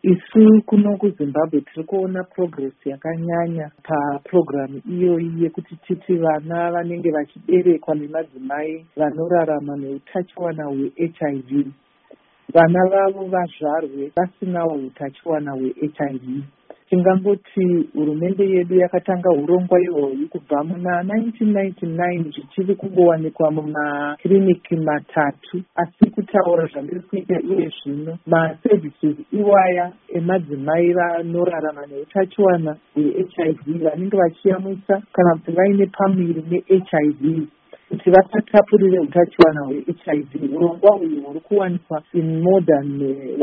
Isu kuno kuZimbabwe tiri kuona progress yakanyanya papurogiramu iyoyi yekuti titi vana vanenge vachiberekwa nemadzimai vanorarama neutachiwana hweHIV, vana vavo vazvarwe vasinawo utachiwana hweHIV. Tingangoti hurumende yedu yakatanga urongwa ihwohwi kubva muna 1999 zvichiri kungowanikwa mumakiriniki matatu, asi kutaura zvandiri kuita iye zvino maservices iwaya emadzimai vanorarama neutachiwana hweHIV vanenge vachiyamwisa kana kuti vaine pamuviri neHIV kuti vasatapurire utachiwana hweHIV. Urongwa uyu huri kuwanikwa in more than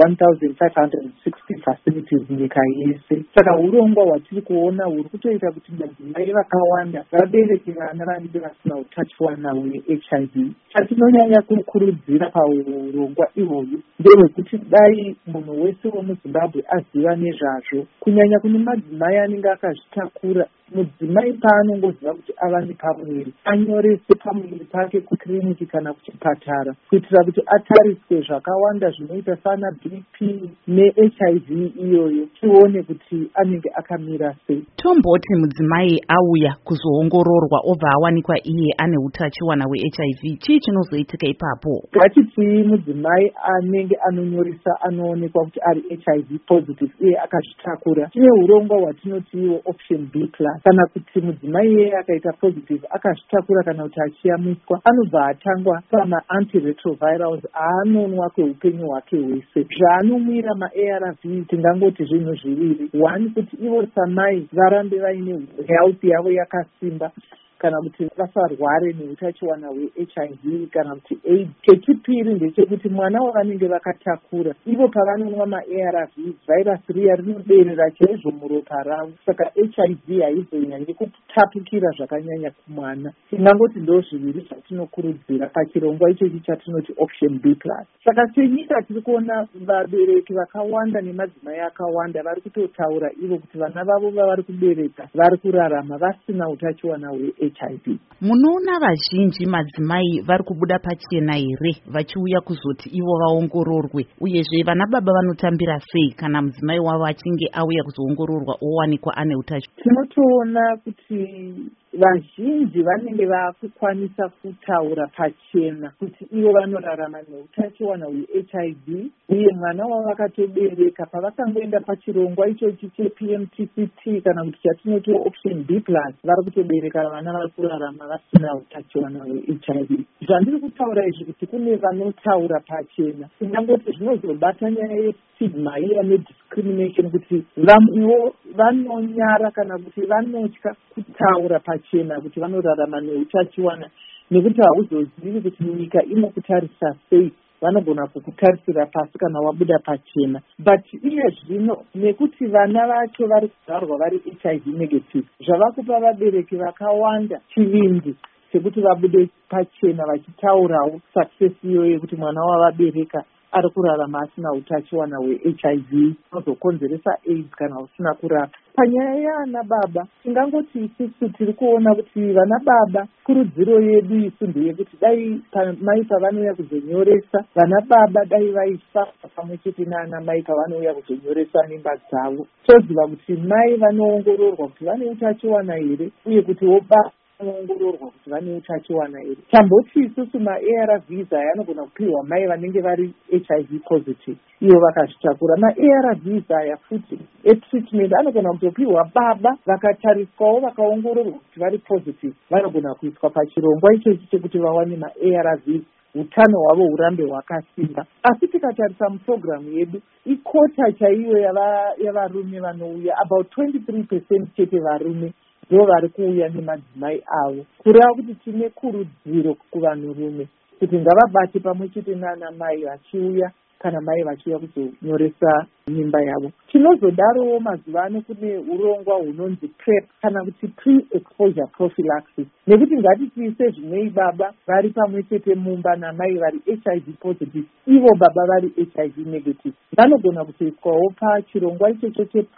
1,560 facilities nyika yese. Saka urongwa hwatiri kuona huri kutoita kuti madzimai vakawanda vabereke vana vanenge vasina utachiwana hweHIV. Chatinonyanya kukurudzira paurongwa ihwohwu ndehwekuti dai munhu wese wemuZimbabwe aziva nezvazvo, kunyanya kune madzimai anenge akazvitakura. Mudzimai paanongoziva kuti ava nepamuviri anyorese pamuviri pake kukiriniki kana kuchipatara kuitira kuti atariswe zvakawanda zvinoita sana BP neHIV iyoyo, tione kuti anenge akamira sei. Tomboti mudzimai auya kuzoongororwa obva awanikwa iye ane utachiwana hweHIV, chii chinozoitika ipapo? Ngatitii mudzimai anenge anonyoresa anoonekwa kuti ari HIV positive uye akazvitakura, tine urongwa hwatinotiwo option B class. Kana kuti mudzimai iyeye akaita positive akazvitakura kana kuti achiyamwiswa, anobva atangwa pama-antiretrovirals aanonwa kweupenyu hwake hwese. Zvaanomwira ma-ARV tingangoti zvinhu zviviri: one, kuti ivo samai varambe vaine health yavo yakasimba kana kuti vasarware neutachiwana hweHIV kana kuti AIDS. Chechipiri ndechekuti mwana wavanenge vakatakura, ivo pavanonwa ma-ARV vhairasi riya rinoderera chaizvo muropa ravo, saka HIV haizonyanyi kutapukira zvakanyanya kumwana. Tingangoti ndo zviviri zvatinokurudzira pachirongwa ichochi chatinoti option B plus. Saka senyika tiri kuona vabereki vakawanda nemadzimai akawanda vari kutotaura ivo kuti vana vavo vavari kubereka vari kurarama vasina utachiwana hweHIV. Munoona vazhinji madzimai vari kubuda pachena here vachiuya kuzoti ivo vaongororwe, uyezve vana baba vanotambira sei kana mudzimai wavo achinge auya kuzoongororwa owanikwa ane utachiwana? Tinotoona kuti vazhinji vanenge vakukwanisa kutaura pachena kuti ivo vanorarama neutachiwana hweHIV uye mwana wavakatobereka pavakangoenda pachirongwa ichochi chePMTCT kana kuti chatinoti option B plus, vari kutobereka vana vari kurarama vasina utachiwana hweHIV. Zvandiri kutaura izvi kuti kune vanotaura pachena, tingangoti zvinozobata nyaya yestigma iya nediscrimination, kuti vamwewo vanonyara kana kuti vanotya kutaura pachena kuti vanorarama neutachiwana nekuti hauzozivi kuti nyika inokutarisa sei, vanogona kukutarisira pasi kana wabuda pachena. But iye zvino nekuti vana vacho vari kuzvarwa vari HIV negative, zvavakupa vabereki vakawanda chivindi chekuti vabude pachena vachitaurawo success iyoyo yekuti mwana wavabereka ari kurarama asina utachiwana hweHIV unozokonzeresa AIDS kana usina kurapa. Panyaya yaana baba, tingangoti isusu tiri kuona kuti vana baba, kurudziro yedu isu ndeyekuti dai mai pavanouya kuzonyoresa, vana baba dai vaifara pamwe chete naana mai pavanouya kuzonyoresa mimba dzavo. Toziva kuti mai vanoongororwa kuti vane utachiwana here uye kuti baba vanoongororwa kuti vane utachiwana here. Tamboti isusu ma-ARVs aya anogona kupiwa mai vanenge vari HIV positive iyo vakazvitakura. Ma-ARVs aya futi etreatment anogona kutopiwa baba vakatariswawo vakaongororwa kuti vari positive, vanogona kuiswa pachirongwa ichochi chekuti vawane ma-ARVs utano hwavo hurambe hwakasimba. Asi tikatarisa mupurogiramu yedu, ikota chaiyo yavarume vanouya, about 23% chete varume ndo vari kuuya nemadzimai avo. Kureva kuti tine kurudziro kuvanhurume kuti ngavabate pamwe chete naana mai vachiuya kana mai vachiuya kuzonyoresa mimba yavo. Tinozodarowo mazuva ano kune urongwa hunonzi PrEP kana kuti pre-exposure prophylaxis, nekuti ngatitiise zvimwei baba vari pamwe chete mumba namai vari HIV positive, ivo baba vari HIV negative, vanogona kutoiswawo pachirongwa ichocho chePrEP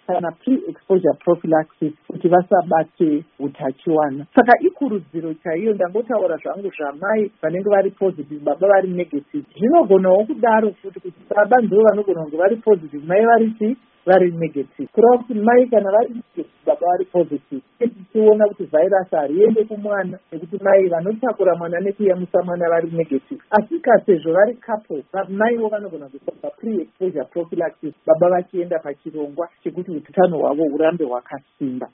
kana pre-exposure prophylaxis kuti vasabate utachiwana. Saka ikurudziro chaiyo, ndangotaura zvangu zvamai vanenge vari positive baba vari negative. Zvinogonawo kudaro futi kuti baba ndivo vanogona kunge vari positive mai vari negative, kureva kuti mai kana vari negative baba vari positive, tichiona kuti vhairasi hariende kumwana nekuti mai vanotakura mwana nekuyamwisa mwana vari negative. Asi sezvo vari couple, maiwo vanogona kuita pre-exposure prophylaxis baba vachienda pachirongwa chekuti utano hwavo hurambe hwakasimba.